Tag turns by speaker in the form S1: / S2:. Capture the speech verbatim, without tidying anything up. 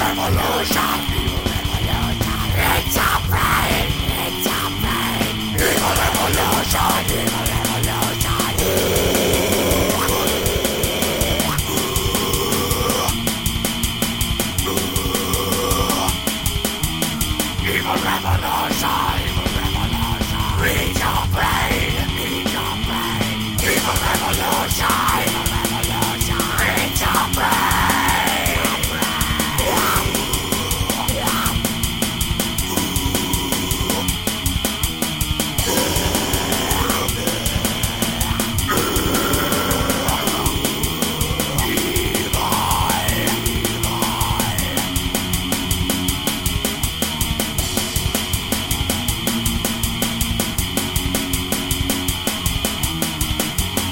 S1: revolution. It's a pain, it's a pain. Evil revolution, evil revolution. Evil revolution, evil revolution. Reach your brain.